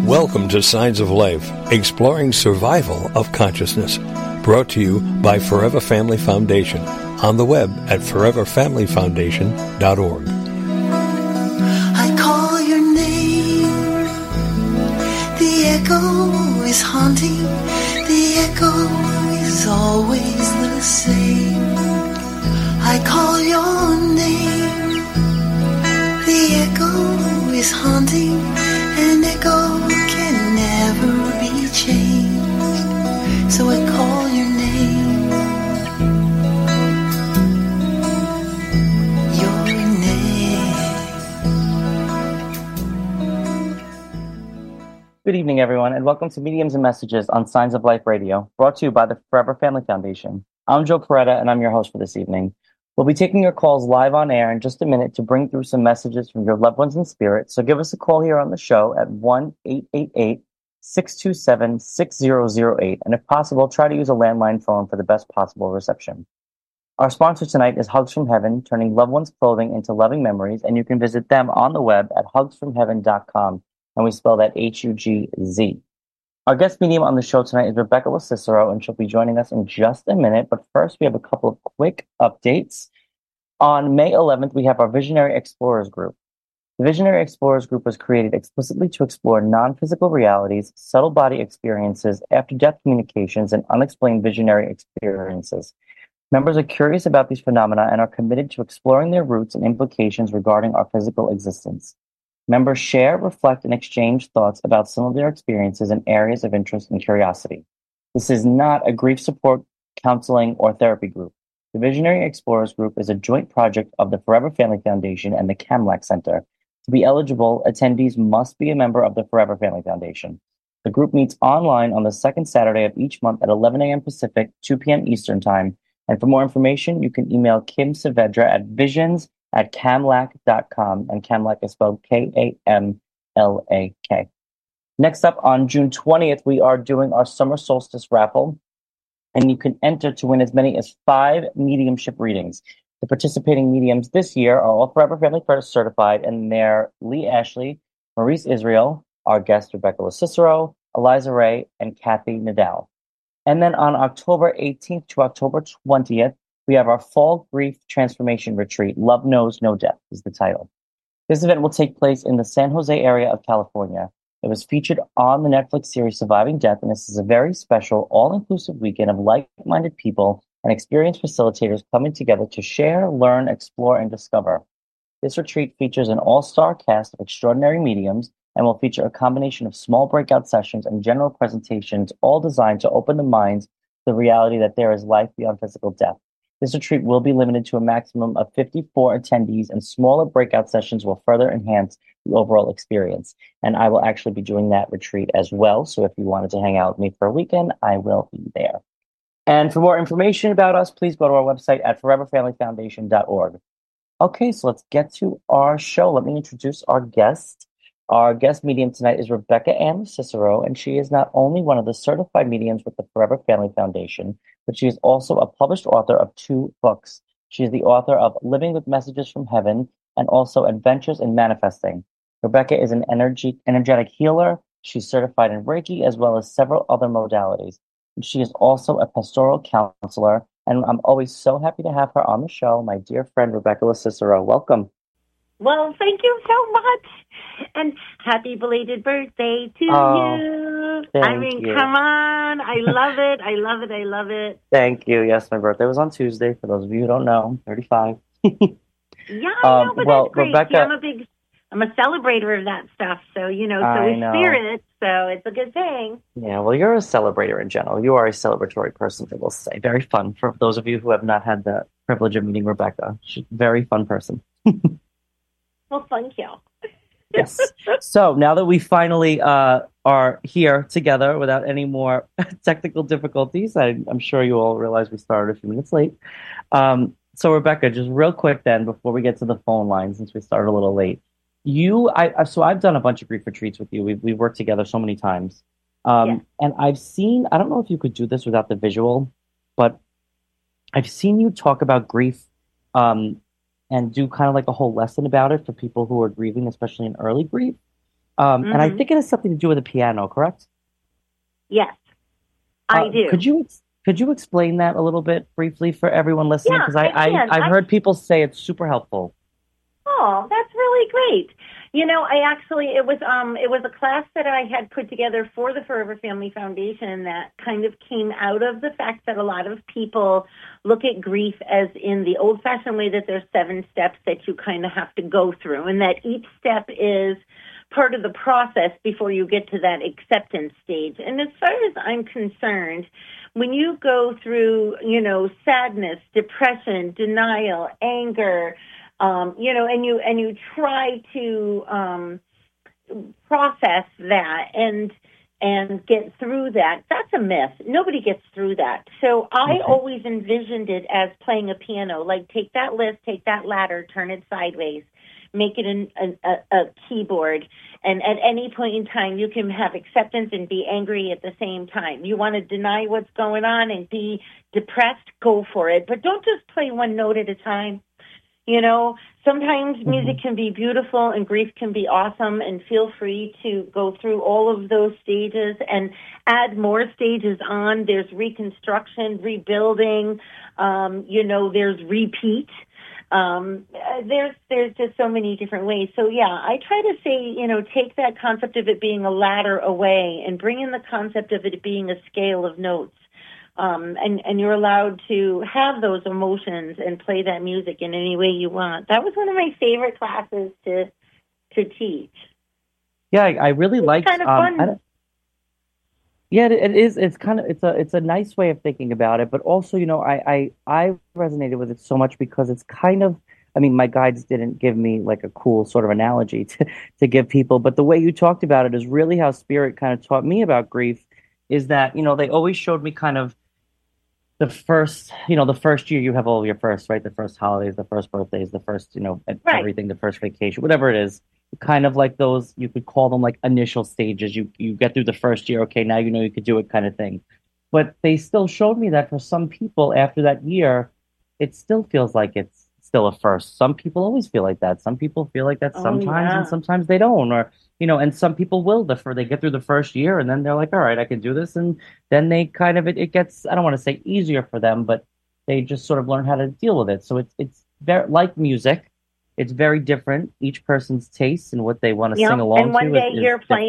Welcome to Signs of Life, exploring survival of consciousness. Brought to you by Forever Family Foundation. On the web at foreverfamilyfoundation.org. I call your name. The echo is haunting. The echo is always the same. I call your name. The echo is haunting. An echo can never be changed. So I call your name. Your name. Good evening, everyone, and welcome to Mediums and Messages on Signs of Life Radio, brought to you by the Forever Family Foundation. I'm Joe Peretta, and I'm your host for this evening. We'll be taking your calls live on air in just a minute to bring through some messages from your loved ones in spirit. So give us a call here on the show at 1-888-627-6008. And if possible, try to use a landline phone for the best possible reception. Our sponsor tonight is Hugs from Heaven, turning loved ones' clothing into loving memories. And you can visit them on the web at hugsfromheaven.com. And we spell that Hugz. Our guest medium on the show tonight is Rebecca LaCicero, and she'll be joining us in just a minute. But first, we have a couple of quick updates. On May 11th, we have our Visionary Explorers Group. The Visionary Explorers Group was created explicitly to explore non-physical realities, subtle body experiences, after-death communications, and unexplained visionary experiences. Members are curious about these phenomena and are committed to exploring their roots and implications regarding our physical existence. Members share, reflect, and exchange thoughts about some of their experiences in areas of interest and curiosity. This is not a grief support, counseling, or therapy group. The Visionary Explorers Group is a joint project of the Forever Family Foundation and the Kamlak Center. To be eligible, attendees must be a member of the Forever Family Foundation. The group meets online on the second Saturday of each month at 11 a.m. Pacific, 2 p.m. Eastern Time. And for more information, you can email Kim Saavedra at visions@kamlak.com, and Kamlak is spelled Kamlak. Next up, on June 20th, we are doing our Summer Solstice raffle, and you can enter to win as many as 5 mediumship readings. The participating mediums this year are all Forever Family First certified, and they're Lee Ashley, Maurice Israel, our guest Rebecca LaCicero, Eliza Ray, and Kathy Nadal. And then on October 18th to October 20th, we have our Fall Grief Transformation Retreat. Love Knows No Death is the title. This event will take place in the San Jose area of California. It was featured on the Netflix series Surviving Death, and this is a very special, all-inclusive weekend of like-minded people and experienced facilitators coming together to share, learn, explore, and discover. This retreat features an all-star cast of extraordinary mediums and will feature a combination of small breakout sessions and general presentations, all designed to open the minds to the reality that there is life beyond physical death. This retreat will be limited to a maximum of 54 attendees, and smaller breakout sessions will further enhance the overall experience. And I will actually be doing that retreat as well. So if you wanted to hang out with me for a weekend, I will be there. And for more information about us, please go to our website at foreverfamilyfoundation.org. Okay, so let's get to our show. Let me introduce our guest. Our guest medium tonight is Rebecca Ann LaCicero, and she is not only one of the certified mediums with the Forever Family Foundation, but she is also a published author of 2 books. She is the author of Living with Messages from Heaven and also Adventures in Manifesting. Rebecca is an energetic healer. She's certified in Reiki as well as several other modalities. And she is also a pastoral counselor, and I'm always so happy to have her on the show, my dear friend Rebecca LaCicero. Welcome. Well, thank you so much. And happy belated birthday to you. Thank you. Come on. I love it. I love it. I love it. Thank you. Yes, my birthday was on Tuesday. For those of you who don't know, I'm 35. Yeah, I know, but well, that's great. Rebecca, See, I'm a celebrator of that stuff. So, so is spirit. So it's a good thing. Yeah, well, you're a celebrator in general. You are a celebratory person, I will say. Very fun. For those of you who have not had the privilege of meeting Rebecca, she's a very fun person. Well, thank you. Yes. So now that we finally are here together without any more technical difficulties, I'm sure you all realize we started a few minutes late. So Rebecca, just real quick then, before we get to the phone line, since we started a little late, so I've done a bunch of grief retreats with you. We've worked together so many times. And I've seen, I don't know if you could do this without the visual, but I've seen you talk about grief and do kind of like a whole lesson about it for people who are grieving, especially in early grief. And I think it has something to do with the piano, correct? Yes, I do. Could you explain that a little bit briefly for everyone listening? Yeah, Because I can. I've heard people say it's super helpful. Oh, that's really great. It was a class that I had put together for the Forever Family Foundation that kind of came out of the fact that a lot of people look at grief as in the old-fashioned way that there's 7 steps that you kind of have to go through, and that each step is part of the process before you get to that acceptance stage. And as far as I'm concerned, when you go through, sadness, depression, denial, anger, and you try to process that and get through that, that's a myth. Nobody gets through that. So I always envisioned it as playing a piano, like take that list, take that ladder, turn it sideways, make it a keyboard, and at any point in time you can have acceptance and be angry at the same time. You want to deny what's going on and be depressed, go for it, but don't just play one note at a time. Sometimes music can be beautiful and grief can be awesome, and feel free to go through all of those stages and add more stages on. There's reconstruction, rebuilding, there's repeat. There's just so many different ways. So yeah, I try to say, take that concept of it being a ladder away and bring in the concept of it being a scale of notes. And you're allowed to have those emotions and play that music in any way you want. That was one of my favorite classes to teach. Yeah, I really liked. Kind of fun. Yeah, it is. It's a nice way of thinking about it, but also, I resonated with it so much because it's kind of. I mean, my guides didn't give me like a cool sort of analogy to give people, but the way you talked about it is really how Spirit kind of taught me about grief. Is that they always showed me kind of the first year you have all of your firsts, right? The first holidays, the first birthdays, the first, everything, the first vacation, whatever it is, kind of like those, you could call them like initial stages. You get through the first year, okay, now you could do it kind of thing. But they still showed me that for some people after that year, it still feels like it's still a first. Some people always feel like that. Some people feel like that sometimes and sometimes they don't, or and some people will they get through the first year and then they're like, all right, I can do this. And then they kind of, it gets, I don't want to say easier for them, but they just sort of learn how to deal with it. So it's very like music. It's very different. Each person's taste and what they want to sing along to. And one day you're playing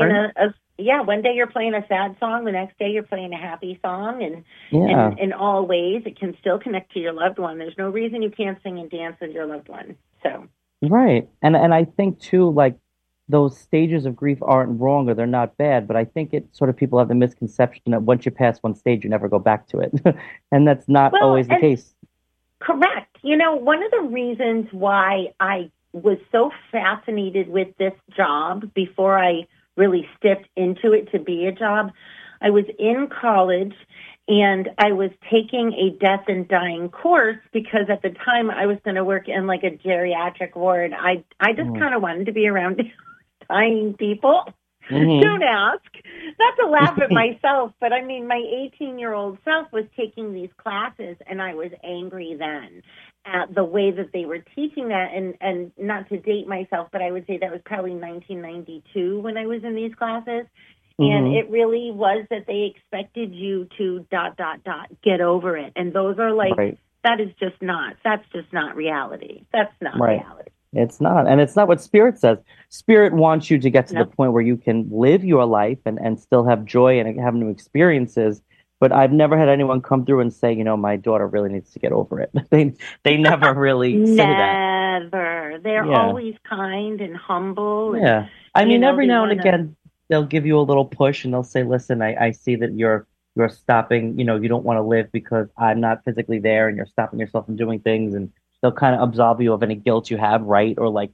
one day you're playing a sad song. The next day you're playing a happy song. And in all ways, it can still connect to your loved one. There's no reason you can't sing and dance with your loved one. So. Right. And I think too, like, those stages of grief aren't wrong or they're not bad, but I think it sort of people have the misconception that once you pass one stage, you never go back to it. And that's not always the case. Correct. One of the reasons why I was so fascinated with this job before I really stepped into it to be a job, I was in college and I was taking a death and dying course because at the time I was going to work in like a geriatric ward. I just kind of wanted to be around dying people. Don't ask. Not to laugh at myself, but I mean, my 18-year-old self was taking these classes, and I was angry then at the way that they were teaching that. And not to date myself, but I would say that was probably 1992 when I was in these classes. And it really was that they expected you to ... get over it. And those are like, that's just not reality. That's not reality. It's not. And it's not what Spirit says. Spirit wants you to get to the point where you can live your life and still have joy and have new experiences. But I've never had anyone come through and say, my daughter really needs to get over it. They never really say that. Never. They're always kind and humble. Yeah. I mean, every now and again, they'll give you a little push and they'll say, listen, I see that you're stopping, you don't want to live because I'm not physically there and you're stopping yourself from doing things, and they'll kind of absolve you of any guilt you have, right? Or like,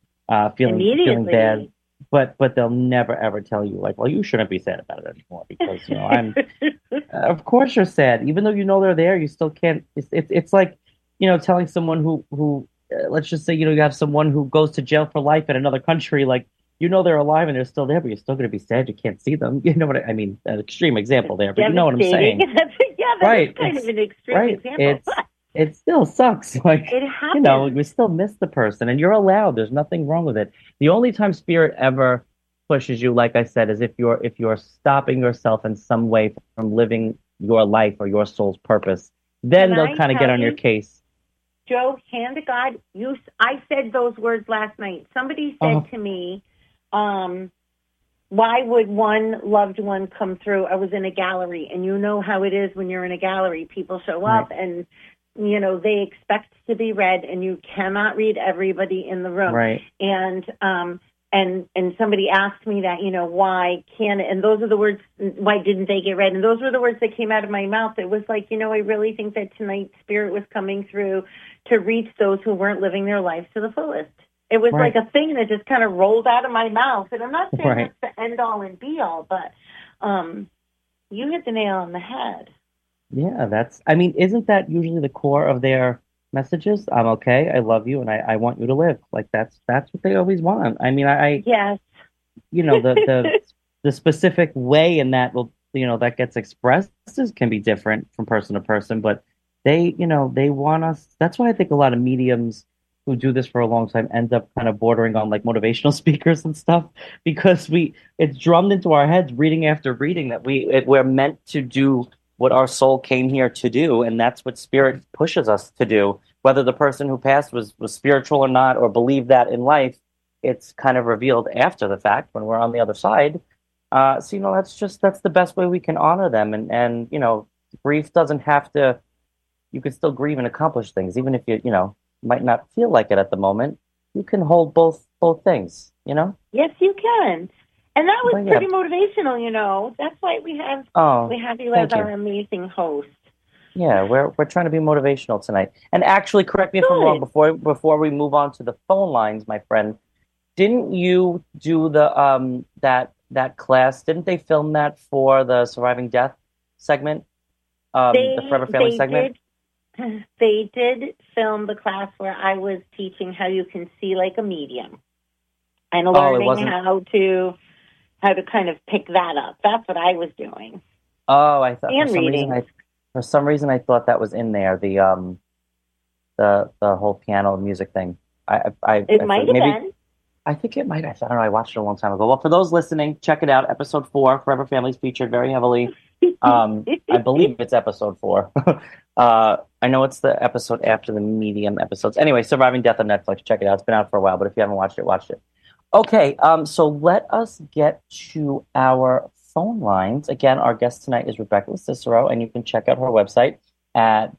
feeling bad. But they'll never ever tell you like, well, you shouldn't be sad about it anymore because I'm. Of course you're sad, even though they're there. You still can't. It's like telling someone who let's just say you have someone who goes to jail for life in another country, like they're alive and they're still there, but you're still going to be sad. You can't see them. You know what I mean? An extreme example there, but you know what I'm saying. That's kind of an extreme example. It still sucks. Like, it happens. We still miss the person, and you're allowed. There's nothing wrong with it. The only time Spirit ever pushes you, like I said, is if you're stopping yourself in some way from living your life or your soul's purpose, then Can they'll I kind of get tell on your you, case. Joe, hand to God, I said those words last night. Somebody said to me, why would one loved one come through? I was in a gallery, and you know how it is when you're in a gallery. People show up, Right. and, they expect to be read, and you cannot read everybody in the room. Right. And somebody asked me that, why can't it? And those are the words, why didn't they get read? And those were the words that came out of my mouth. It was like, I really think that tonight Spirit was coming through to reach those who weren't living their lives to the fullest. It was Right. like a thing that just kind of rolled out of my mouth. And I'm not saying Right. that's the end all and be all, but you hit the nail on the head. Yeah, isn't that usually the core of their messages? I'm okay, I love you, and I want you to live. Like that's what they always want. Yes. The specific way in that that gets expressed can be different from person to person, but they want us. That's why I think a lot of mediums who do this for a long time end up kind of bordering on like motivational speakers and stuff, because it's drummed into our heads reading after reading that we're meant to do what our soul came here to do, and that's what Spirit pushes us to do. Whether the person who passed was spiritual or not, or believed that in life, it's kind of revealed after the fact when we're on the other side. So that's the best way we can honor them, and grief doesn't have to. You can still grieve and accomplish things, even if you might not feel like it at the moment. You can hold both things. Yes, you can. And that was But, yeah. pretty motivational, That's why we have you as thank our you. amazing host. Yeah, we're trying to be motivational tonight. And actually, correct me if I'm wrong. Before we move on to the phone lines, my friend, didn't you do the that class? Didn't they film that for the Surviving Death segment? The Forever Family segment. They did film the class where I was teaching how you can see like a medium, and learning how to kind of pick that up. That's what I was doing. Oh, I thought and for some reason I thought that was in there. The whole piano music thing. It might have been. I think it might have. I don't know. I watched it a long time ago. Well, for those listening, check it out. Episode 4, Forever Family's featured very heavily. I believe it's episode 4. I know it's the episode after the medium episodes. Anyway, Surviving Death on Netflix. Check it out. It's been out for a while, but if you haven't watched it, watch it. Okay, so let us get to our phone lines. Again, our guest tonight is Rebecca Cicero, and you can check out her website at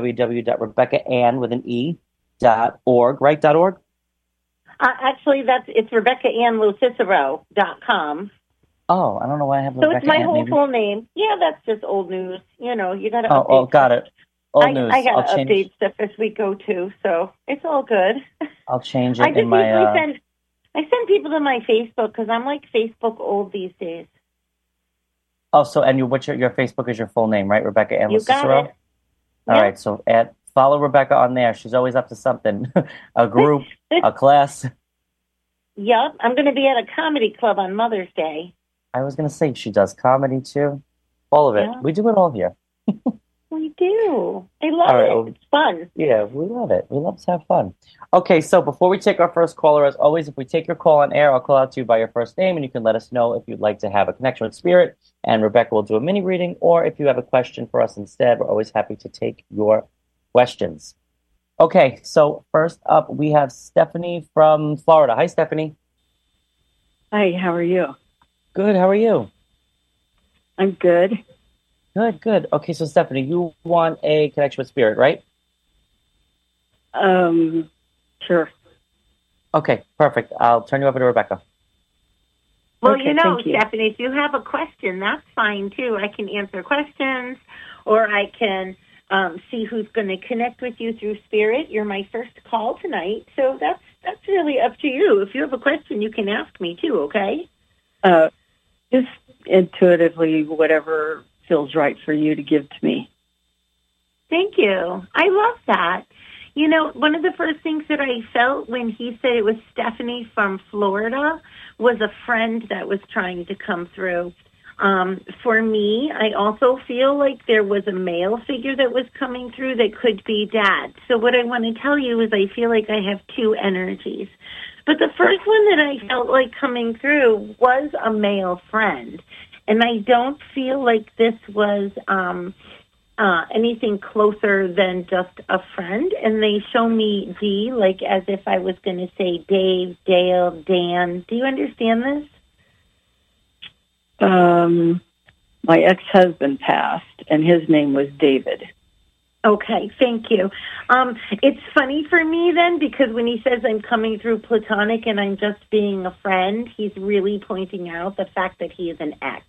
www.RebeccaAnn.org, right? .org? Actually, it's RebeccaAnnLuCicero.com. Oh, I don't know why I have So Rebecca it's my Ann, whole maybe. full name. Yeah, that's just old news. You got to update. Oh, got it. Old news. I got to change. update stuff as we go too, so it's all good. I'll change it I just in my. usually send people to my Facebook because I'm like Facebook old these days. Oh, so and what's your Facebook is your full name, right? Rebecca Ann You got Cicero. it. All Yep. right, so follow Rebecca on there. She's always up to something, a group, a class. Yep, I'm going to be at a comedy club on Mother's Day. I was gonna say she does comedy too, all of it. Yeah. We do it all here. We do. I love All right, it. well, It's fun. Yeah, we love it. We love to have fun. Okay, so before we take our first caller, as always, if we take your call on air, I'll call out to you by your first name, and you can let us know if you'd like to have a connection with Spirit, and Rebecca will do a mini reading, or if you have a question for us instead, we're always happy to take your questions. Okay, so first up, we have Stephanie from Florida. Hi, Stephanie. Hi, how are you? Good, how are you? I'm good. Good. Okay, so Stephanie, you want a connection with Spirit, right? Sure. Okay, perfect. I'll turn you over to Rebecca. Well, Okay, thank you. Stephanie, if you have a question, that's fine too. I can answer questions, or I can see who's going to connect with you through Spirit. You're my first call tonight, so that's really up to you. If you have a question, you can ask me too. Okay? Just intuitively, whatever feels right for you to give to me. Thank you. I love that. One of the first things that I felt when he said it was Stephanie from Florida was a friend that was trying to come through. For me, I also feel like there was a male figure that was coming through that could be Dad. So what I want to tell you is I feel like I have two energies. But the first one that I felt like coming through was a male friend. And I don't feel like this was anything closer than just a friend. And they show me D, like as if I was going to say Dave, Dale, Dan. Do you understand this? My ex-husband passed, and his name was David. Okay, thank you. It's funny for me then, because when he says I'm coming through platonic and I'm just being a friend, he's really pointing out the fact that he is an ex.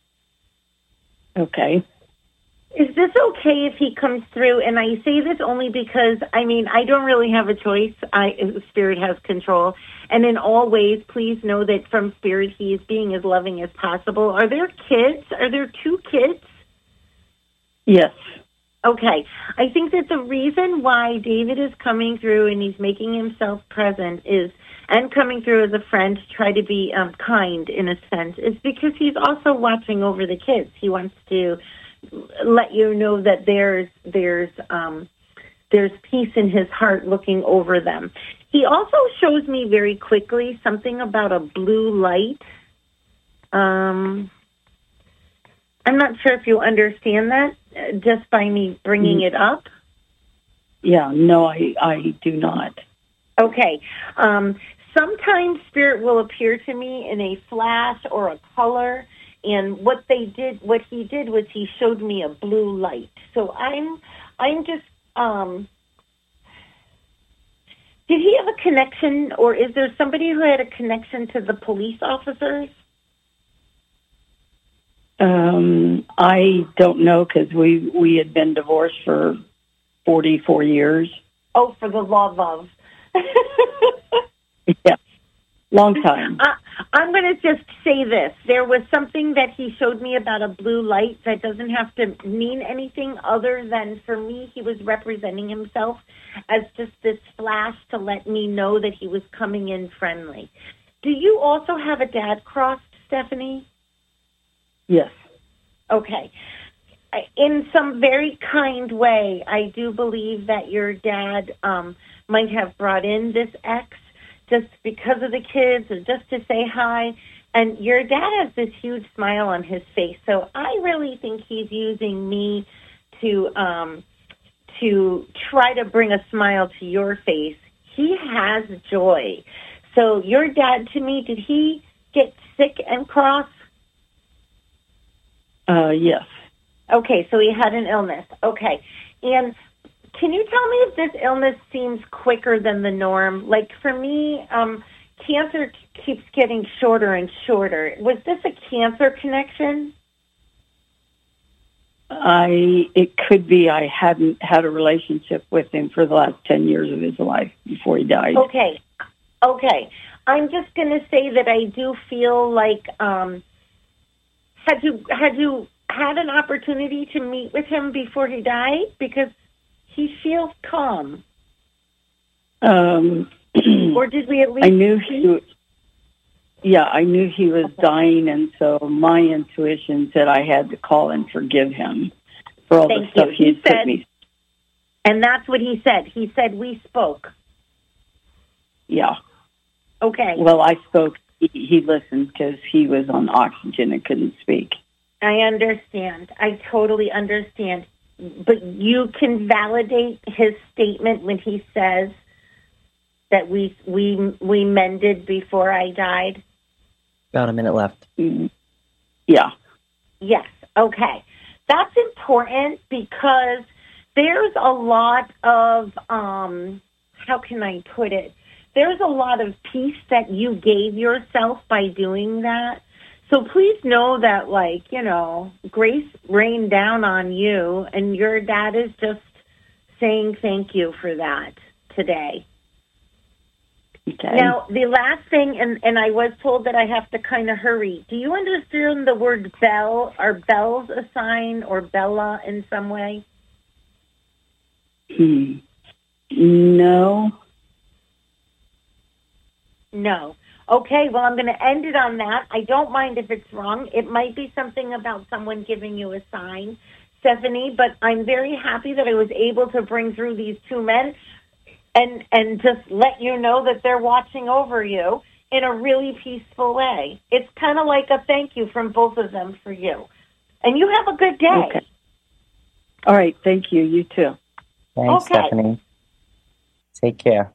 Okay. Is this okay if he comes through? And I say this only because, I mean, I don't really have a choice. Spirit has control. And in all ways, please know that from Spirit, he is being as loving as possible. Are there kids? Are there 2 kids? Yes. Okay. I think that the reason why David is coming through and he's making himself present and coming through as a friend to try to be kind in a sense, is because he's also watching over the kids. He wants to let you know that there's peace in his heart looking over them. He also shows me very quickly something about a blue light. I'm not sure if you understand that just by me bringing it up. Yeah, no, I do not. Okay. Sometimes Spirit will appear to me in a flash or a color. And what he did was he showed me a blue light. So I'm just, did he have a connection, or is there somebody who had a connection to the police officers? I don't know, because we had been divorced for 44 years. Oh, for the love of. Yeah. Long time. I'm going to just say this. There was something that he showed me about a blue light that doesn't have to mean anything other than, for me, he was representing himself as just this flash to let me know that he was coming in friendly. Do you also have a dad crossed, Stephanie? Yes. Okay. In some very kind way, I do believe that your dad might have brought in this ex just because of the kids or just to say hi. And your dad has this huge smile on his face. So I really think he's using me to try to bring a smile to your face. He has joy. So your dad, to me, did he get sick and cross? Yes. Okay, so he had an illness. Okay. And can you tell me if this illness seems quicker than the norm? Like for me, cancer keeps getting shorter and shorter. Was this a cancer connection? It could be. I hadn't had a relationship with him for the last 10 years of his life before he died. Okay. I'm just going to say that I do feel like, had you had an opportunity to meet with him before he died? Because he feels calm. Or did we at least? I knew he was dying, and so my intuition said I had to call and forgive him for all the stuff he had put me. And that's what he said. He said we spoke. Yeah. Okay. Well, I spoke. He listened because he was on oxygen and couldn't speak. I understand. I totally understand. But you can validate his statement when he says that we mended before I died? About a minute left. Yeah. Yes. Okay. That's important because there's a lot of, how can I put it? There's a lot of peace that you gave yourself by doing that. So please know that, grace rained down on you, and your dad is just saying thank you for that today. Okay. Now, the last thing, and I was told that I have to kind of hurry. Do you understand the word bell? Are bells a sign or Bella in some way? No. No. Okay, well, I'm going to end it on that. I don't mind if it's wrong. It might be something about someone giving you a sign, Stephanie, but I'm very happy that I was able to bring through these two men. and just let you know that they're watching over you in a really peaceful way. It's kind of like a thank you from both of them for you. And you have a good day. Okay. All right. Thank you. You too. Thanks, Okay. Stephanie. Take care.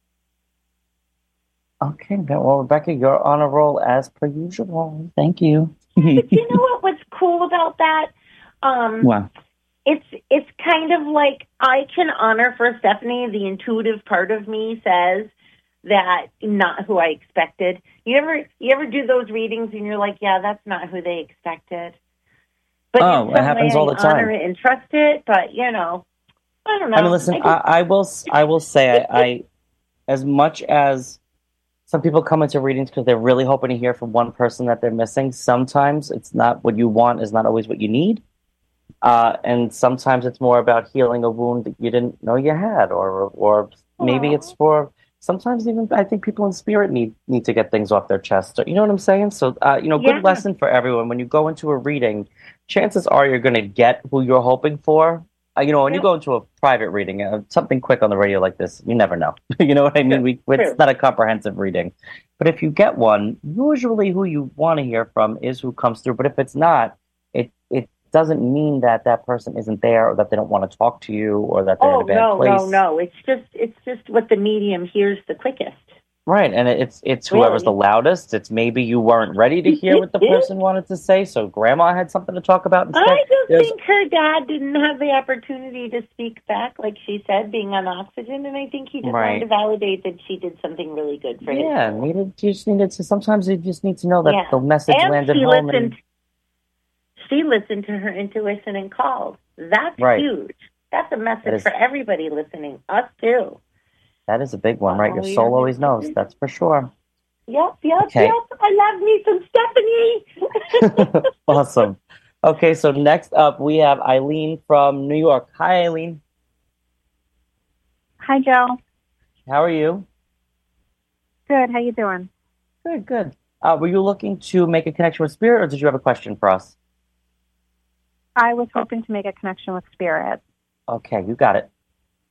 Okay, well, Rebecca, you're on a roll as per usual. Thank you. But you know what's cool about that? Wow. It's kind of like I can honor for Stephanie. The intuitive part of me says that not who I expected. You ever do those readings and you're like, yeah, that's not who they expected. But it happens all the time. I honor it and trust it. But I don't know. I mean, listen, I will say, I as much as some people come into readings because they're really hoping to hear from one person that they're missing, sometimes it's not what you want is not always what you need. And sometimes it's more about healing a wound that you didn't know you had, or maybe it's for sometimes even I think people in spirit need to get things off their chest. You know what I'm saying? So, good lesson for everyone. When you go into a reading, chances are you're going to get who you're hoping for. When you go into a private reading, something quick on the radio like this, you never know. You know what I mean? It's not a comprehensive reading. But if you get one, usually who you want to hear from is who comes through. But if it's not, it doesn't mean that that person isn't there or that they don't want to talk to you or that they're in a bad place. No. It's just what the medium hears the quickest. Right, and it's whoever's the loudest. It's maybe you weren't ready to hear what the person wanted to say, so Grandma had something to talk about instead. I just think her dad didn't have the opportunity to speak back, like she said, being on oxygen, and I think he just wanted to validate that she did something really good for him. Yeah, sometimes you just need to know that the message landed home. She listened to her intuition and called. That's huge. That's a message for everybody listening, us too. That is a big one, right? Your soul always knows. That's for sure. Yep. I love me some Stephanie. Awesome. Okay, so next up we have Eileen from New York. Hi, Eileen. Hi, Joe. How are you? Good. How you doing? Good. Were you looking to make a connection with Spirit, or did you have a question for us? I was hoping to make a connection with Spirit. Okay, you got it.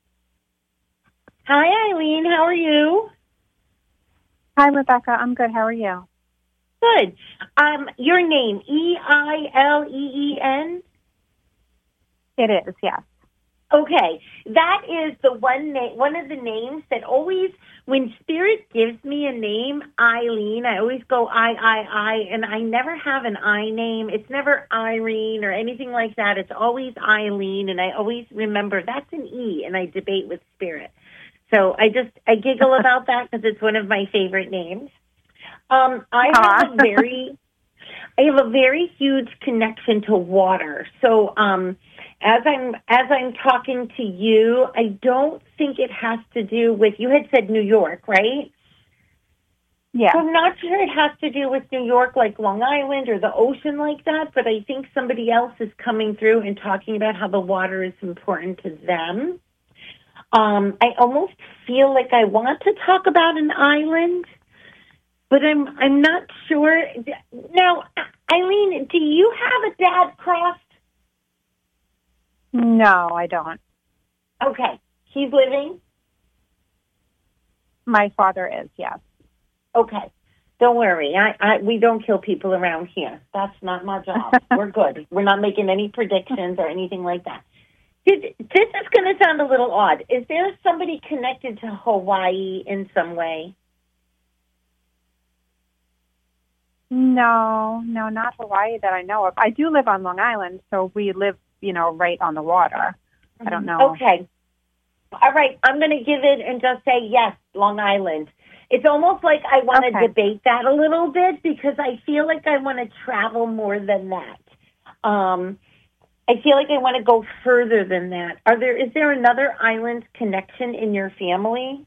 Hi, Eileen. How are you? Hi, Rebecca. I'm good. How are you? Good. Your name, Eileen? It is, yes. Okay. That is the one of the names that always, when Spirit gives me a name, Eileen, I always go I, and I never have an I name. It's never Irene or anything like that. It's always Eileen, and I always remember that's an E, and I debate with Spirit. So I giggle about that because it's one of my favorite names. I have a very huge connection to water. So as I'm talking to you, I don't think it has to do with, you had said New York, right? Yeah. So I'm not sure it has to do with New York, like Long Island or the ocean like that, but I think somebody else is coming through and talking about how the water is important to them. I almost feel like I want to talk about an island, but I'm not sure. Now, Eileen, do you have a dad crossed? No, I don't. Okay. He's living? My father is, yes. Okay. Don't worry. We don't kill people around here. That's not my job. We're good. We're not making any predictions or anything like that. This is going to sound a little odd. Is there somebody connected to Hawaii in some way? No, not Hawaii that I know of. I do live on Long Island, so we live, right on the water. I don't know. Okay. All right. I'm going to give it and just say yes, Long Island. It's almost like I want to debate that a little bit because I feel like I want to travel more than that. I feel like I want to go further than that. Is there another island connection in your family?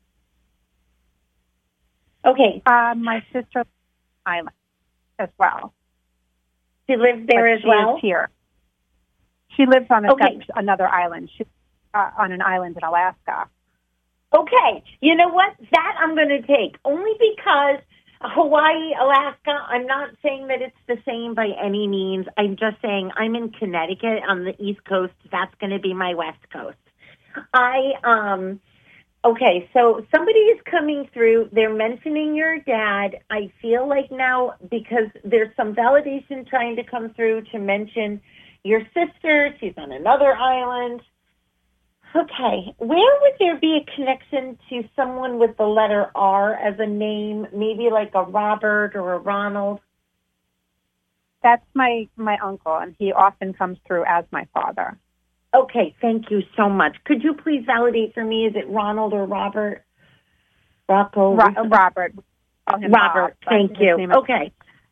Okay. My sister island as well. She lives there as well? She is here. She lives on another island. She's on an island in Alaska. Okay. You know what? That I'm going to take. Only because Hawaii, Alaska, I'm not saying that it's the same by any means. I'm just saying I'm in Connecticut on the East Coast. That's going to be my West Coast. Okay, so somebody is coming through. They're mentioning your dad. I feel like now, because there's some validation trying to come through to mention your sister. She's on another island. Okay, where would there be a connection to someone with the letter R as a name? Maybe like a Robert or a Ronald? That's my uncle, and he often comes through as my father. Okay, thank you so much. Could you please validate for me, is it Ronald or Robert? Rocco? Robert. Robert, thank you. Okay.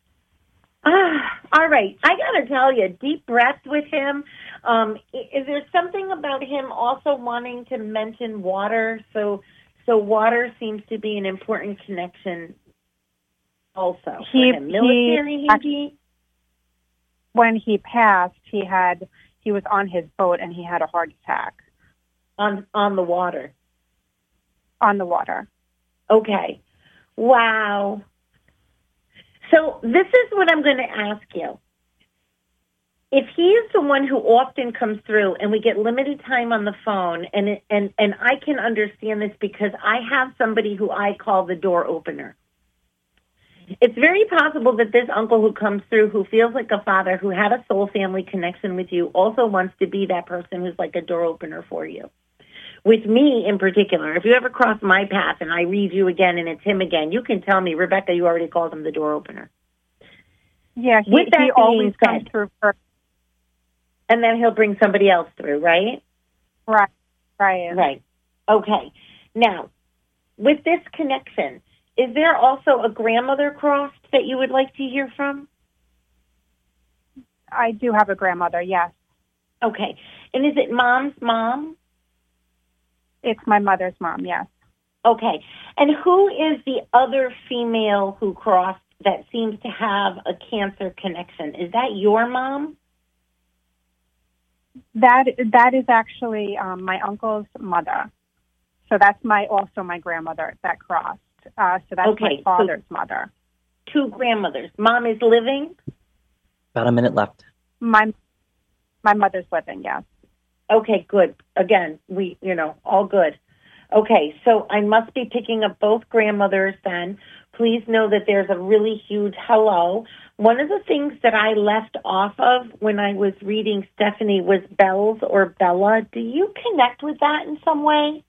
All right. I got to tell you, deep breath with him. Is there something about him also wanting to mention water? So water seems to be an important connection also for him. Military, maybe? When he passed, he was on his boat and he had a heart attack. On the water? On the water. Okay. Wow. So this is what I'm going to ask you. If he is the one who often comes through and we get limited time on the phone, and I can understand this because I have somebody who I call the door opener. It's very possible that this uncle who comes through, who feels like a father, who had a soul family connection with you, also wants to be that person who's like a door opener for you. With me in particular, if you ever cross my path and I read you again and it's him again, you can tell me, Rebecca, you already called him the door opener. Yeah, he always comes through first. And then he'll bring somebody else through, right? Right. Okay. Now, with this connection, is there also a grandmother crossed that you would like to hear from? I do have a grandmother, yes. Okay. And is it Mom's mom? It's my mother's mom, yes. Okay. And who is the other female who crossed that seems to have a cancer connection? Is that your mom? That is actually my uncle's mother. So that's also my grandmother that crossed. So that's my father's mother. Two grandmothers. Mom is living? About a minute left. My mother's living, yes. Okay, good. Again, all good. Okay, so I must be picking up both grandmothers then. Please know that there's a really huge hello. One of the things that I left off of when I was reading Stephanie was Bells or Bella. Do you connect with that in some way?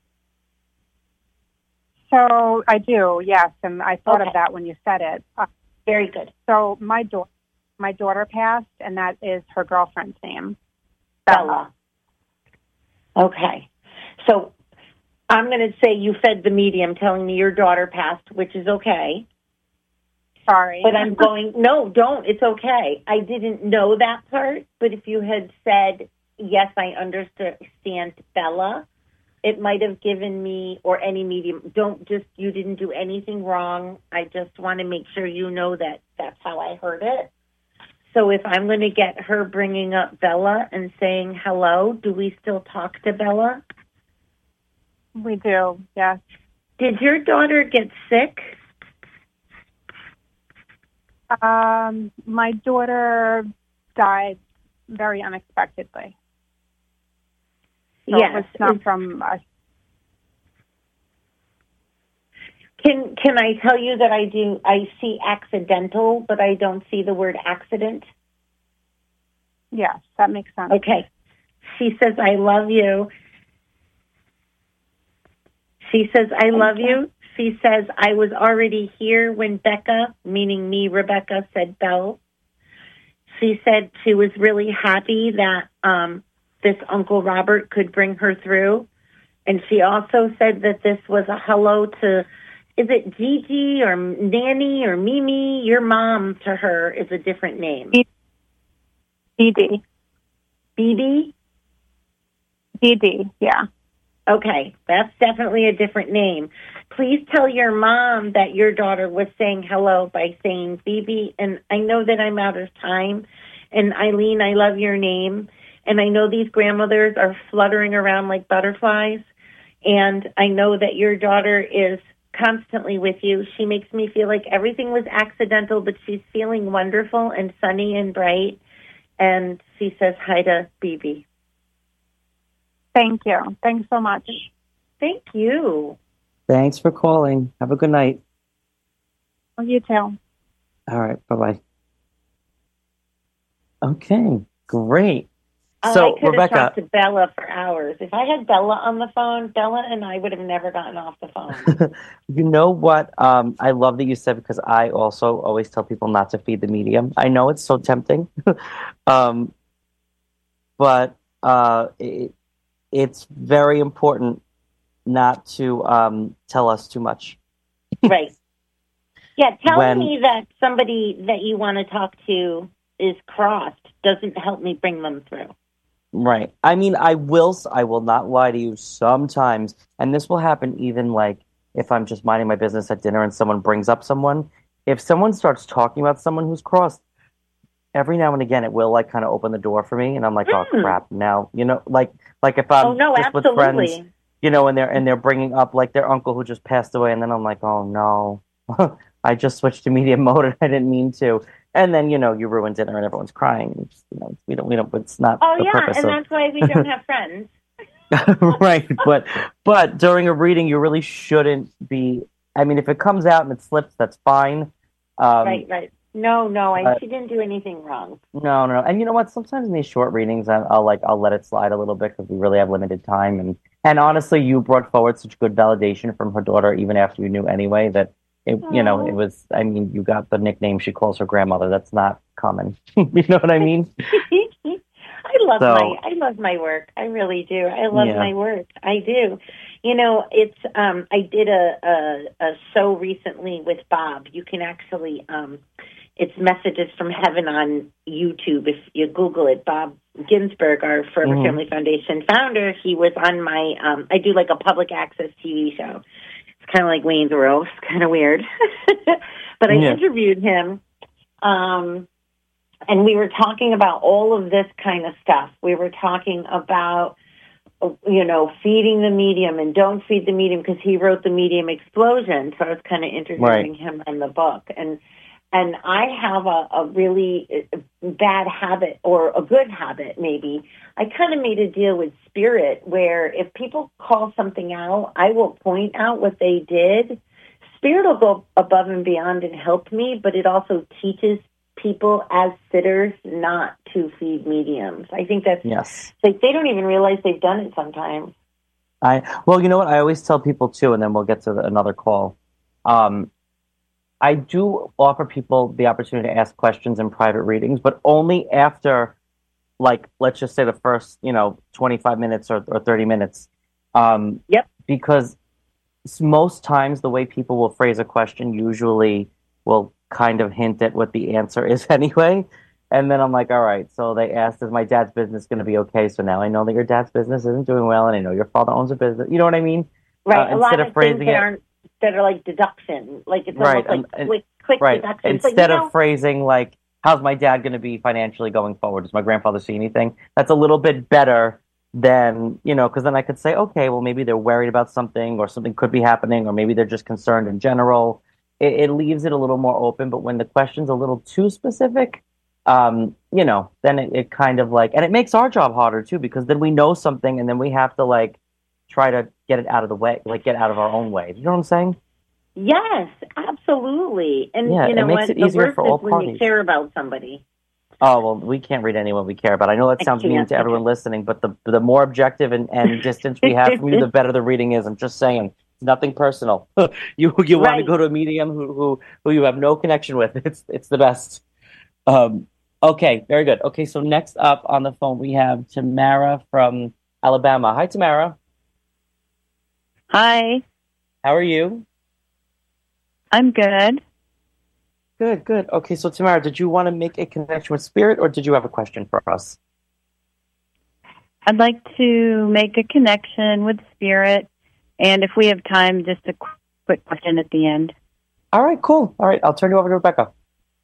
So I do, yes, and I thought of that when you said it. Very good. So my daughter passed, and that is her girlfriend's name, Bella. Okay. So I'm going to say you fed the medium telling me your daughter passed, which is okay. Sorry. But I'm going, no, don't. It's okay. I didn't know that part, but if you had said, yes, I understand Bella, it might have given me, or any medium, you didn't do anything wrong. I just want to make sure you know that that's how I heard it. So if I'm going to get her bringing up Bella and saying hello, do we still talk to Bella? We do, yes. Did your daughter get sick? My daughter died very unexpectedly. So yes. It was not from us. Can I tell you that I see accidental, but I don't see the word accident? Yes, that makes sense. Okay. She says, I love you. She says, I love you. She says, I was already here when Becca, meaning me, Rebecca, said Belle. She said she was really happy that this Uncle Robert could bring her through. And she also said that this was a hello to, is it Gigi or Nanny or Mimi? Your mom to her is a different name. Dee. Dee? Dee, yeah. Okay, that's definitely a different name. Please tell your mom that your daughter was saying hello by saying Bibi. And I know that I'm out of time. And Eileen, I love your name. And I know these grandmothers are fluttering around like butterflies. And I know that your daughter is constantly with you. She makes me feel like everything was accidental, but she's feeling wonderful and sunny and bright. And she says hi to Bibi. Thank you. Thanks so much. Thank you. Thanks for calling. Have a good night. Oh, you too. All right. Bye-bye. Okay. Great. Oh, So, I could Rebecca, have talked to Bella for hours. If I had Bella on the phone, Bella and I would have never gotten off the phone. you know what? I love that you said, because I also always tell people not to feed the medium. I know it's so tempting, um, but it's very important not to tell us too much. Right. Yeah, telling me that somebody that you want to talk to is crossed doesn't help me bring them through. Right. I mean, I will not lie to you sometimes, and this will happen even like if I'm just minding my business at dinner and someone brings up someone. If someone starts talking about someone who's crossed, every now and again it will like kind of open the door for me, and I'm like, oh crap, now, like if I'm just with friends, and they're bringing up like their uncle who just passed away, and then I'm like, oh no, I just switched to medium mode and I didn't mean to. And then, you ruin dinner and everyone's crying. We don't, it's not the purpose and that's why we don't have friends. Right. But during a reading, you really shouldn't be, I mean, if it comes out and it slips, that's fine. Right. No, she didn't do anything wrong. No. And you know what? Sometimes in these short readings, I'll let it slide a little bit because we really have limited time. And honestly, you brought forward such good validation from her daughter, even after you knew anyway, that it was, I mean, you got the nickname she calls her grandmother. That's not common. You know what I mean? I love my work. I really do. I love my work. I do. It's I did a show recently with Bob. You can actually it's Messages from Heaven on YouTube. If you Google it, Bob Ginsberg, our Forever Family Foundation founder, he was on my I do like a public access TV show. It's kind of like Wayne's World. It's kind of weird. But I interviewed him, and we were talking about all of this kind of stuff. We were talking about, feeding the medium and don't feed the medium, because he wrote The Medium Explosion. So I was kind of interviewing him on the book. And I have a really bad habit, or a good habit maybe. I kind of made a deal with Spirit where if people call something out, I will point out what they did. Spirit will go above and beyond and help me, but it also teaches people as sitters not to feed mediums. I think that's like they don't even realize they've done it sometimes. Well, you know what? I always tell people too, and then we'll get to another call. I do offer people the opportunity to ask questions in private readings, but only after, like, let's just say the first, 25 minutes or 30 minutes. Because most times the way people will phrase a question usually will kind of hint at what the answer is anyway. And then I'm like, all right, so they asked, is my dad's business going to be okay? So now I know that your dad's business isn't doing well, and I know your father owns a business. You know what I mean? Right. A lot of things that are like deduction. Like it's almost like quick deduction. Instead of phrasing like, how's my dad going to be financially going forward? Does my grandfather see anything? That's a little bit better than, because then I could say, okay, well, maybe they're worried about something, or something could be happening, or maybe they're just concerned in general. It leaves it a little more open. But when the question's a little too specific, then it kind of like, and it makes our job harder too, because then we know something and then we have to like try to get it out of the way, like get out of our own way. You know what I'm saying? Yes, absolutely. And it makes it easier for all parties. When you care about somebody. Oh, well, we can't read anyone we care about. I know that sounds mean to everyone listening, but the more objective and distance we have from you, the better the reading is. I'm just saying, it's nothing personal. You want to go to a medium who you have no connection with. It's the best. Okay, very good. Okay, so next up on the phone we have Tamara from Alabama. Hi, Tamara. Hi. How are you? I'm good. Good. Okay, so Tamara, did you want to make a connection with Spirit, or did you have a question for us? I'd like to make a connection with Spirit, and if we have time, just a quick question at the end. All right, cool. All right, I'll turn you over to Rebecca.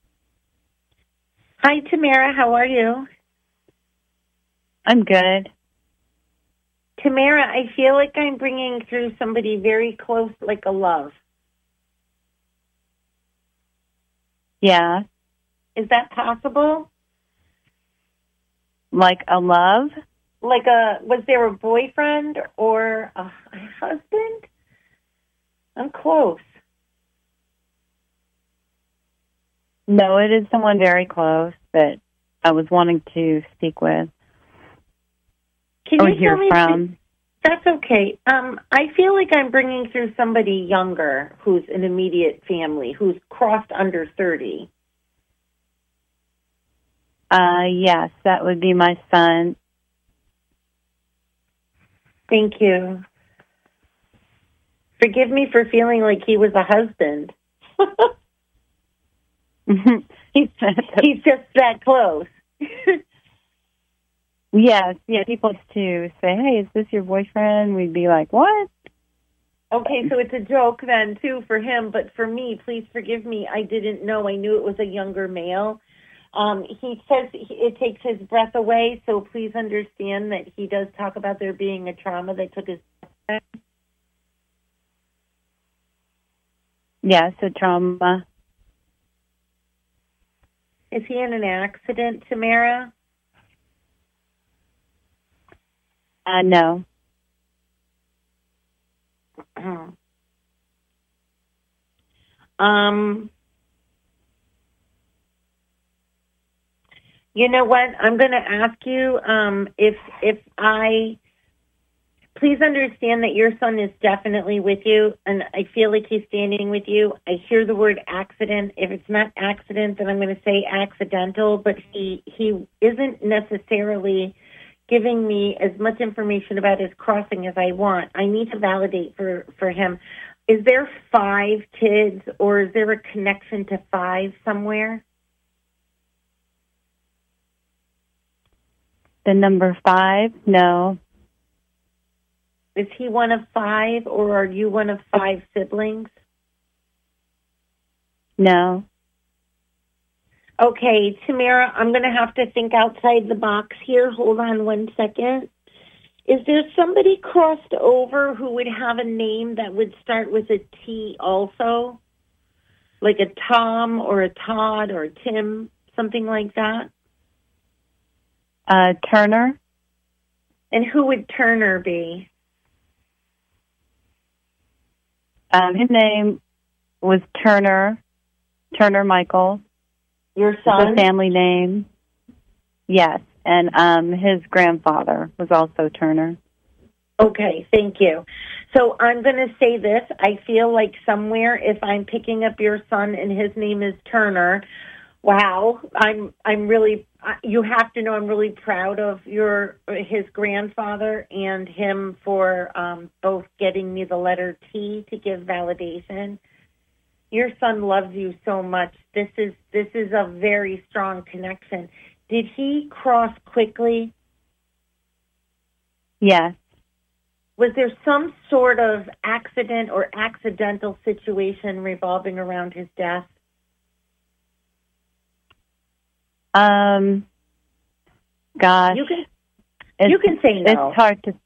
Hi, Tamara. How are you? I'm good. Tamara, I feel like I'm bringing through somebody very close, like a love. Yeah. Is that possible? Like a love? was there a boyfriend or a husband? I'm close. No, it is someone very close that I was wanting to speak with. Can or you hear tell me from. That's okay. I feel like I'm bringing through somebody younger who's an immediate family, who's crossed under 30. Yes, that would be my son. Thank you. Forgive me for feeling like he was a husband. He's just that close. Yes, yeah, people used to say, hey, is this your boyfriend? We'd be like, what? Okay, so it's a joke then, too, for him. But for me, please forgive me. I didn't know. I knew it was a younger male. He says it takes his breath away, so please understand that he does talk about there being a trauma that took his breath away. Yes, a trauma. Is he in an accident, Tamara? No. You know what? I'm going to ask you if I... Please understand that your son is definitely with you, and I feel like he's standing with you. I hear the word accident. If it's not accident, then I'm going to say accidental, but he isn't necessarily giving me as much information about his crossing as I want. I need to validate for him. Is there 5 kids, or is there a connection to 5 somewhere? The number 5? No. Is he one of 5, or are you one of 5 siblings? No. Okay, Tamara, I'm going to have to think outside the box here. Hold on one second. Is there somebody crossed over who would have a name that would start with a T also? Like a Tom or a Todd or a Tim, something like that? Turner. And who would Turner be? His name was Turner Michael. Your son? The family name. Yes, and his grandfather was also Turner. Okay, thank you. So I'm going to say this. I feel like somewhere, if I'm picking up your son and his name is Turner, wow, I'm really, you have to know I'm really proud of his grandfather and him for both getting me the letter T to give validation. Your son loves you so much. This is a very strong connection. Did he cross quickly? Yes. Was there some sort of accident or accidental situation revolving around his death? Gosh. You can say no. It's hard to...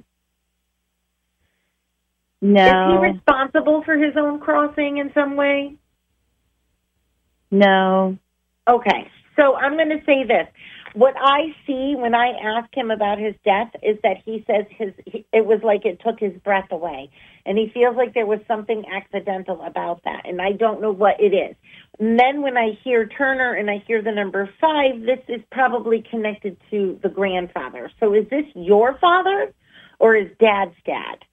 No. Is he responsible for his own crossing in some way? No. Okay. So I'm going to say this. What I see when I ask him about his death is that he says it was like it took his breath away. And he feels like there was something accidental about that. And I don't know what it is. And then when I hear Turner and I hear the number 5, this is probably connected to the grandfather. So is this your father or is Dad's dad?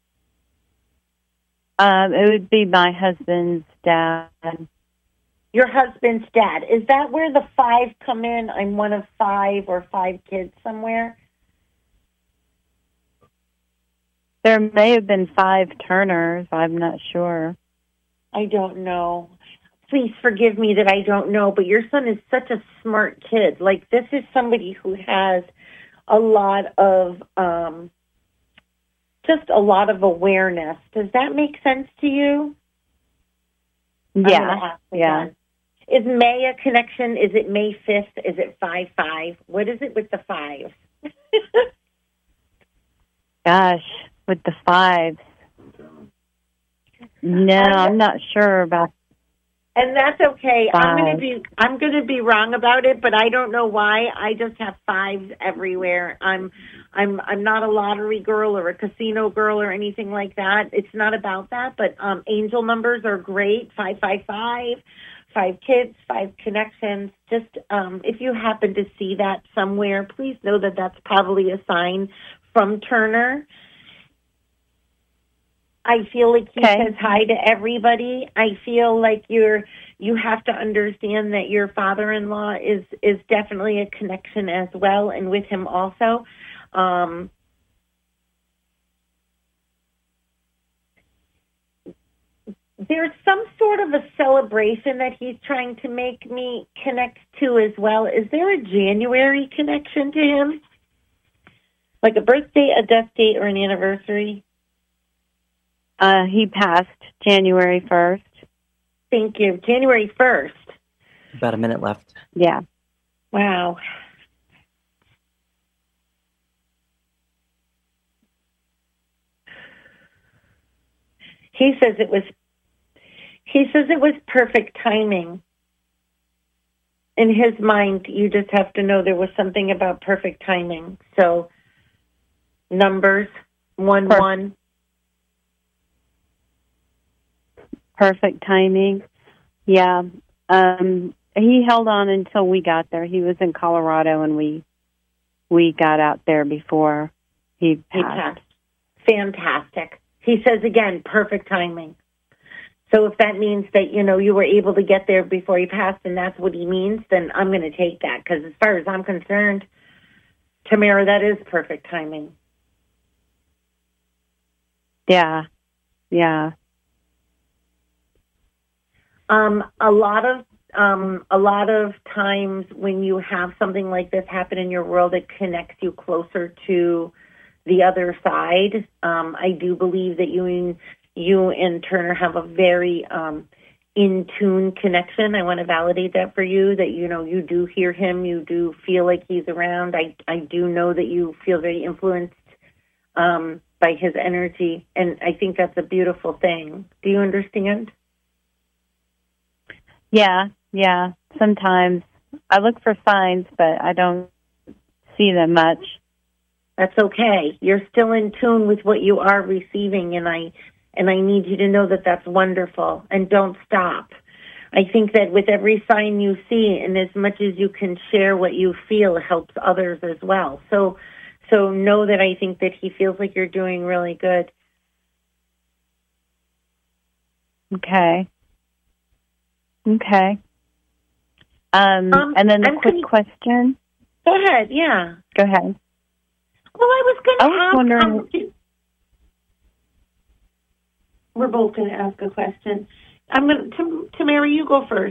It would be my husband's dad. Your husband's dad. Is that where the 5 come in? I'm one of 5 or 5 kids somewhere? There may have been 5 Turners. I'm not sure. I don't know. Please forgive me that I don't know, but your son is such a smart kid. Like, this is somebody who has a lot of, just a lot of awareness. Does that make sense to you? Yeah. Yeah. Is May a connection? Is it May 5th? Is it 5/5? What is it with the 5? Gosh, with the 5s. No, I'm not sure about. And that's okay. 5. I'm going to be wrong about it, but I don't know why. I just have 5s everywhere. I'm I'm not a lottery girl or a casino girl or anything like that. It's not about that, but angel numbers are great. 555, 5 kids, 5 connections. Just if you happen to see that somewhere, please know that that's probably a sign from Turner. I feel like he says hi to everybody. I feel like you have to understand that your father-in-law is definitely a connection as well, and with him also. There's some sort of a celebration that he's trying to make me connect to as well. Is there a January connection to him? Like a birthday, a death date, or an anniversary? He passed January 1st. Thank you. January 1st. About a minute left. Yeah. Wow. He says it was perfect timing. In his mind, you just have to know there was something about perfect timing. So, numbers, 1-1. Perfect timing. Yeah. He held on until we got there. He was in Colorado, and we got out there before he passed. Fantastic. He says again, perfect timing. So if that means that, you were able to get there before he passed and that's what he means, then I'm going to take that. Because as far as I'm concerned, Tamara, that is perfect timing. Yeah. Yeah. A lot of times when you have something like this happen in your world, it connects you closer to the other side. I do believe that you and Turner have a very in tune connection. I want to validate that for you, that you do hear him, you do feel like he's around. I do know that you feel very influenced by his energy, and I think that's a beautiful thing. Do you understand? Yeah. Sometimes I look for signs, but I don't see them much. That's okay. You're still in tune with what you are receiving, and I need you to know that that's wonderful, and don't stop. I think that with every sign you see, and as much as you can share what you feel, helps others as well. So know that I think that he feels like you're doing really good. Okay. And then the quick question. Go ahead, yeah. Go ahead. Well, I was was wondering. We're both going to ask a question. I'm going to Tamara, you go first.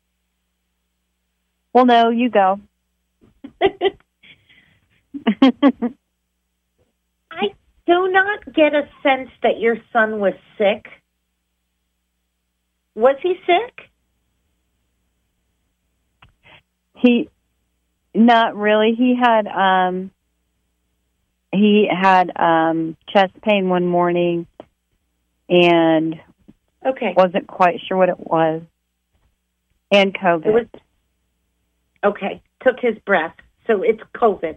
Well, no, you go. I do not get a sense that your son was sick. Was he sick? Not really. He had chest pain one morning and wasn't quite sure what it was. And COVID. Took his breath. So it's COVID.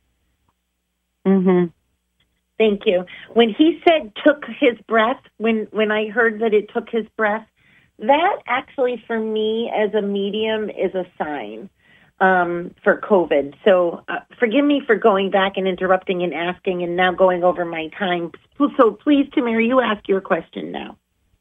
Mhm. Thank you. When he said took his breath, when I heard that it took his breath, that actually for me as a medium is a sign for COVID. So forgive me for going back and interrupting and asking and now going over my time. So please, Tamara, you ask your question now.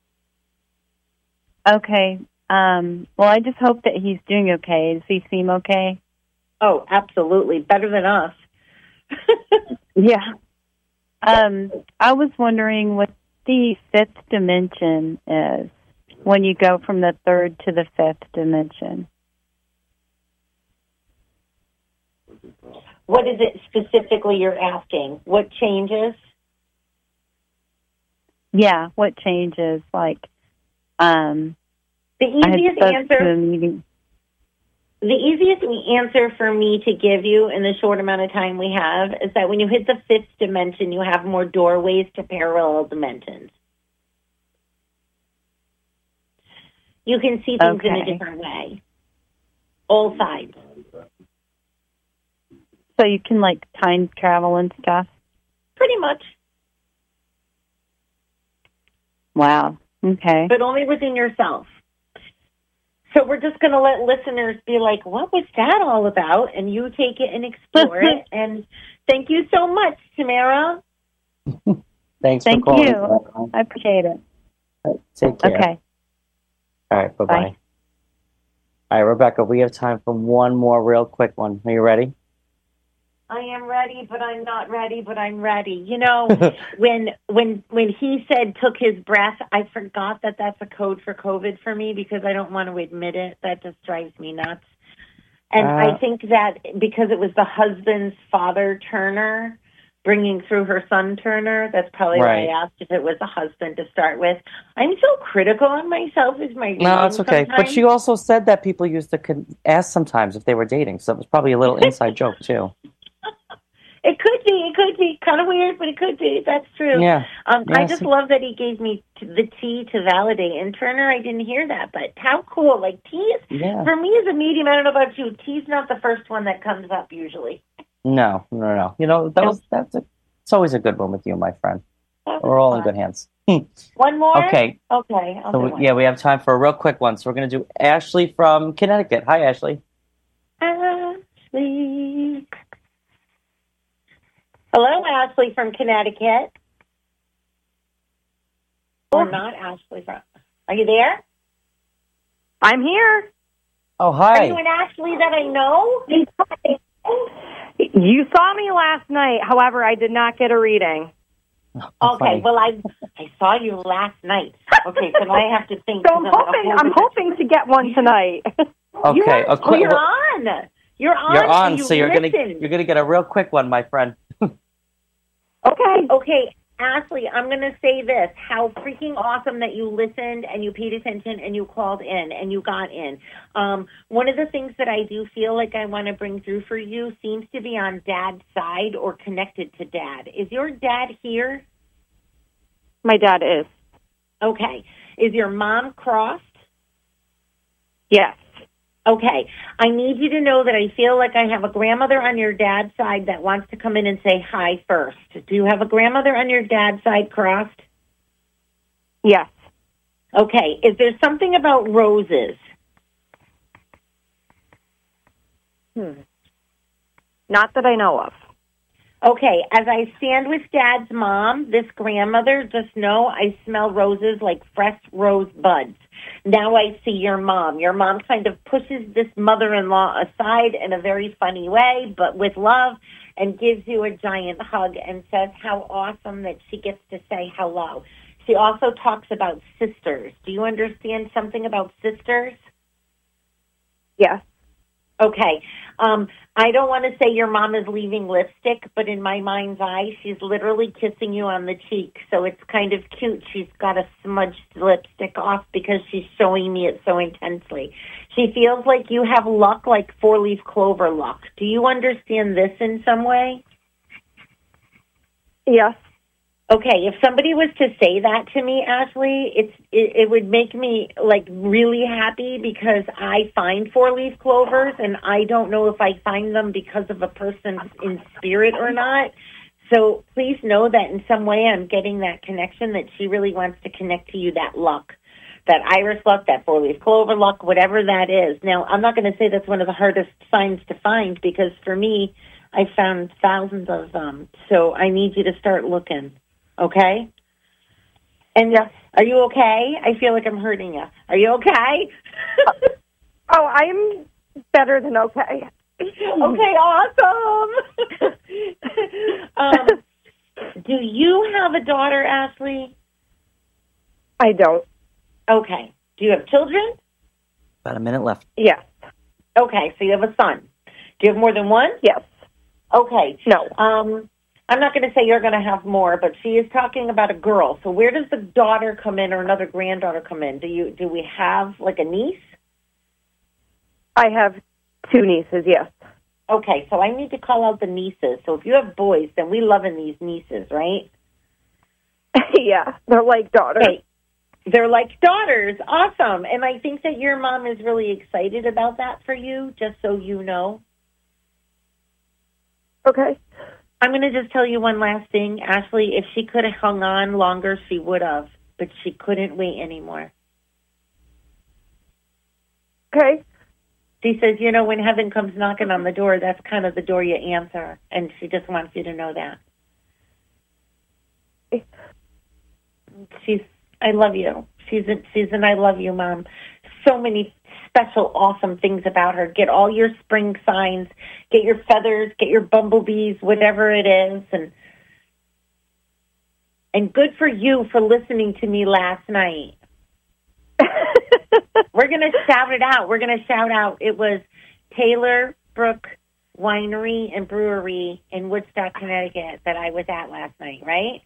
Okay. Well, I just hope that he's doing okay. Does he seem okay? Oh, absolutely. Better than us. Yeah. I was wondering what the 5th dimension is when you go from the 3rd to the 5th dimension. What is it specifically you're asking? What changes? Yeah, what changes? Like, the easiest answer for me to give you in the short amount of time we have is that when you hit the 5th dimension, you have more doorways to parallel dimensions. You can see things in a different way. All sides. So you can, like, time travel and stuff? Pretty much. Wow. Okay. But only within yourself. So we're just going to let listeners be like, what was that all about? And you take it and explore it. And thank you so much, Tamara. Thank for calling. Thank you. I appreciate it. Right, take care. Okay. All right, bye-bye. Bye. All right, Rebecca, we have time for one more real quick one. Are you ready? I am ready, but I'm not ready, but I'm ready. You know, when he said took his breath, I forgot that that's a code for COVID for me because I don't want to admit it. That just drives me nuts. And I think that because it was the husband's father, Turner, bringing through her son, Turner, that's probably why I asked if it was a husband to start with. I'm so critical on myself. Is my No, it's okay. Sometimes. But she also said that people used to ask sometimes if they were dating, so it was probably a little inside joke, too. It could be kind of weird, but it could be. That's true. Yeah. I just love that he gave me the T to validate. And Turner, I didn't hear that, but how cool! Like T is for me as a medium. I don't know about you. T's not the first one that comes up usually. No. You know, it's always a good one with you, my friend. We're all in good hands. One more. Okay. Okay. We have time for a real quick one. So we're going to do Ashley from Connecticut. Hi, Ashley. Ashley. Hello, Ashley from Connecticut. Or not Ashley from... Are you there? I'm here. Oh, hi. Are you an Ashley that I know? You saw me last night. However, I did not get a reading. Okay, well, I saw you last night. Okay, so I have to think. So I'm hoping to get one tonight. Okay. You're on. You're on. So you're gonna get a real quick one, my friend. Okay, Ashley, I'm going to say this. How freaking awesome that you listened and you paid attention and you called in and you got in. One of the things that I do feel like I want to bring through for you seems to be on Dad's side or connected to Dad. Is your dad here? My dad is. Okay. Is your mom crossed? Yes. Okay, I need you to know that I feel like I have a grandmother on your dad's side that wants to come in and say hi first. Do you have a grandmother on your dad's side crossed? Yes. Okay, is there something about roses? Not that I know of. Okay, as I stand with Dad's mom, this grandmother, just know I smell roses like fresh rose buds. Now I see your mom. Your mom kind of pushes this mother-in-law aside in a very funny way, but with love, and gives you a giant hug and says how awesome that she gets to say hello. She also talks about sisters. Do you understand something about sisters? Yes. Okay. I don't want to say your mom is leaving lipstick, but in my mind's eye, she's literally kissing you on the cheek. So it's kind of cute. She's got a smudged lipstick off because she's showing me it so intensely. She feels like you have luck, like four-leaf clover luck. Do you understand this in some way? Yes. Okay, if somebody was to say that to me, Ashley, it would make me like really happy because I find four-leaf clovers and I don't know if I find them because of a person in spirit or not. So please know that in some way I'm getting that connection that she really wants to connect to you, that luck, that iris luck, that four-leaf clover luck, whatever that is. Now, I'm not going to say that's one of the hardest signs to find because for me, I found thousands of them. So I need you to start looking. Okay? And are you okay? I feel like I'm hurting you. Are you okay? I'm better than okay. Okay, awesome. Do you have a daughter, Ashley? I don't. Okay. Do you have children? About a minute left. Yes. Okay, so you have a son. Do you have more than one? Yes. Okay. No. I'm not going to say you're going to have more, but she is talking about a girl. So where does the daughter come in or another granddaughter come in? Do we have like a niece? I have two nieces, yes. Okay, so I need to call out the nieces. So if you have boys, then we loving these nieces, right? Yeah, they're like daughters. Okay. They're like daughters. Awesome. And I think that your mom is really excited about that for you, just so you know. Okay. I'm going to just tell you one last thing, Ashley. If she could have hung on longer, she would have, but she couldn't wait anymore. Okay. She says, you know, when heaven comes knocking on the door, that's kind of the door you answer, and she just wants you to know that. I love you. She's an I love you mom. So many special, awesome things about her. Get all your spring signs, get your feathers, get your bumblebees, whatever it is, and good for you for listening to me last night. We're going to shout it out. It was Taylor Brook Winery and Brewery in Woodstock, Connecticut that I was at last night, right?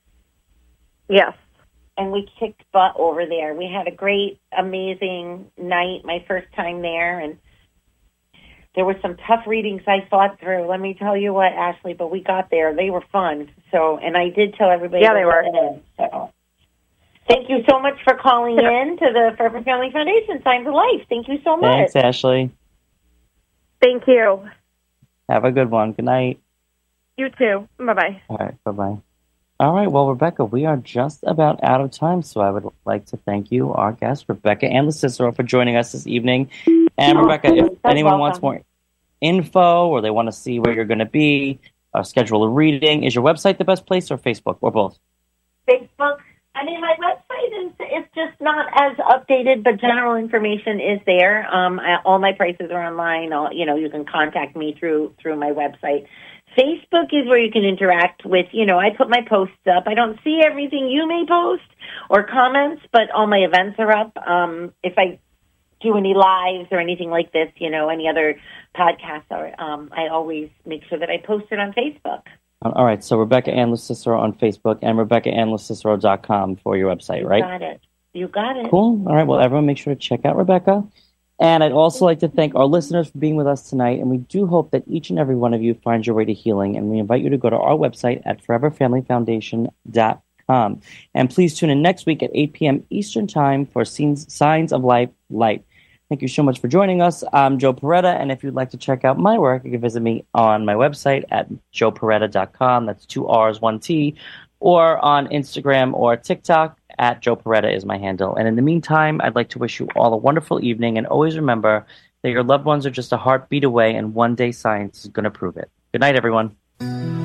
Yes. And we kicked butt over there. We had a great, amazing night, my first time there, and there were some tough readings I fought through. Let me tell you what, Ashley, but we got there. They were fun. So, and I did tell everybody. Yeah, they were. So, thank you so much for calling in to the Forever Family Foundation Signs of Life. Thank you so much. Thanks, Ashley. Thank you. Have a good one. Good night. You too. Bye-bye. All right, bye-bye. All right, well, Rebecca, we are just about out of time, so I would like to thank you, our guest, Rebecca and Cicero, for joining us this evening. And Rebecca, if anyone wants more info or they want to see where you're going to be, schedule a reading, is your website the best place or Facebook or both? Facebook. I mean, my website is just not as updated, but general information is there. All my prices are online. You can contact me through my website. Facebook is where you can interact with, I put my posts up. I don't see everything you may post or comments, but all my events are up. If I do any lives or anything like this, any other podcasts, I always make sure that I post it on Facebook. All right, so Rebecca Ann Cicero on Facebook and RebeccaAnnLeCicero.com for your website, right? You got it. Cool. All right, well, everyone make sure to check out Rebecca. And I'd also like to thank our listeners for being with us tonight, and we do hope that each and every one of you finds your way to healing, and we invite you to go to our website at foreverfamilyfoundation.com. And please tune in next week at 8 p.m. Eastern Time for Signs of Life Light. Thank you so much for joining us. I'm Joe Peretta, and if you'd like to check out my work, you can visit me on my website at joeperetta.com. That's 2 R's, 1 T, or on Instagram or TikTok at Joe Peretta is my handle. And in the meantime, I'd like to wish you all a wonderful evening, and always remember that your loved ones are just a heartbeat away, and one day science is going to prove it. Good night, everyone.